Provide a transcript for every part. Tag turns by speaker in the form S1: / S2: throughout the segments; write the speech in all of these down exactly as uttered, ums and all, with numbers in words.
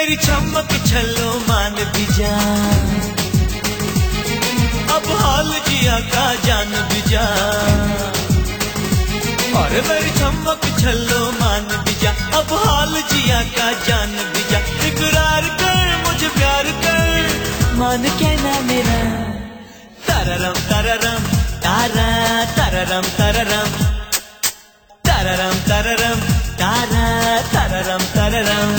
S1: मेरी चमक छल्लो मान भी जा, अब हाल जिया का जान भी जा। और मेरी चमक छल्लो मान भी जा, अब हाल जिया का जान भी जा। इकरार कर मुझे प्यार कर, मान कहना मेरा। तररम तररम तारा तररम तररम तररम तररम तारा तररम तररम।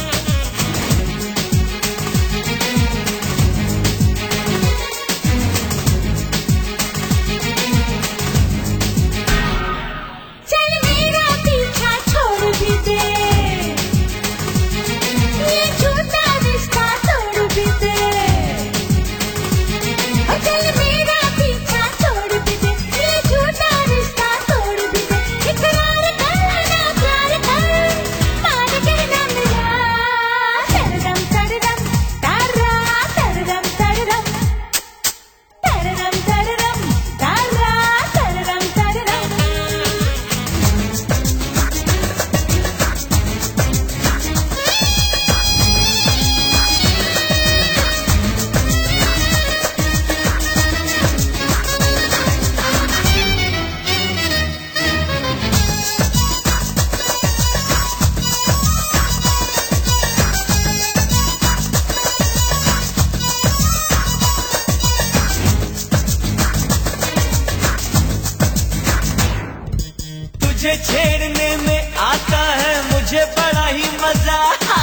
S1: तुझे छेड़ने में आता है मुझे बड़ा ही मजा,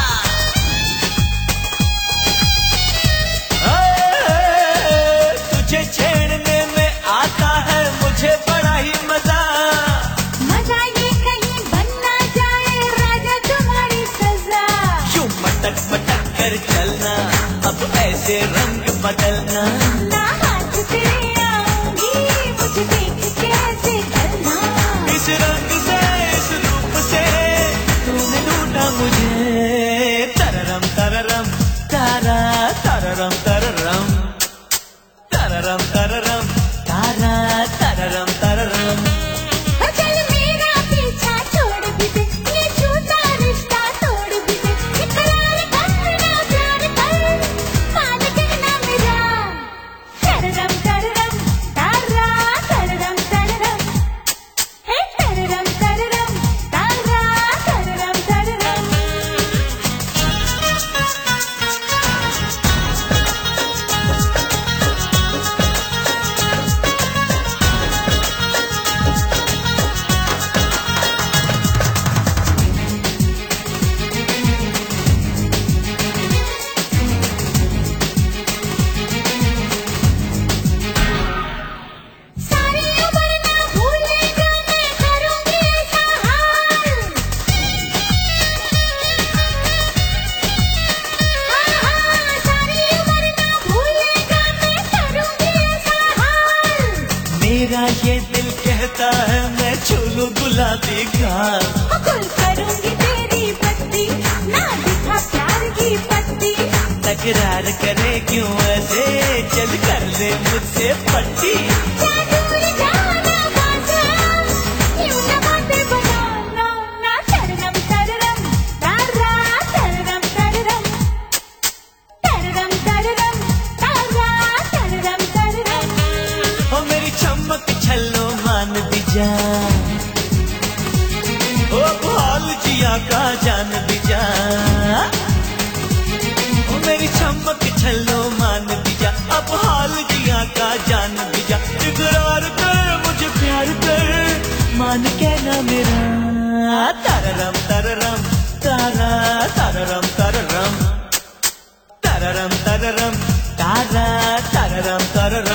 S1: तुझे छेड़ने में आता है मुझे बड़ा ही मजा।
S2: मजा ये कहीं बन ना जाए राजा तुम्हारी सजा।
S1: क्यों मटक मटक कर चलना, अब ऐसे रंग बदलना।
S2: ना हाथ तेरे आऊंगी मुझे देख कैसे करना।
S1: इस रंग से इस रूप से तूने लूटा मुझे। तररम तररम तारा तररम तररम तररम तररम तारा तररम तररम।
S2: चल मेरा पीछा छोड़ भी दे, ये झूठा रिश्ता तोड़ भी दे। इकरार करना प्यार कर, मान कहना मेरा। तररम तररम तारा तररम तररम, हे तररम तररम तारा तररम तररम। सारी उम्र ना भूलेगा मैं करूंगी ऐसा हाल। हाँ हाँ सारी उम्र ना भूलेगा मैं करूंगी ऐसा हाल।
S1: मेरा ये दिल कहता है मैं छू लूं गुलाबी गाल।
S2: गुल करूंगी तेरी बत्ती, ना दिखा प्यार की पत्ती।
S1: तकरार करे क्यों ऐसे, चल कर ले मुझसे पट्टी।
S2: जा दूर जाना बाजा, यूं ना बातें बनाना। ना तररम तररम तारा तररम तररम तररम तररम तारा तररम तररम।
S1: ओ मेरी चमक छल्लो मान भी जा, ओ हाल जिया का जान भी जा। ओ मेरी चमक छल्लो मान भी जा, अब हाल जिया का जान भी जा। इकरार कर मुझे प्यार कर, मान कहना मेरा। तररम तररम तारा तररम तररम तररम तररम तारा तररम तररम।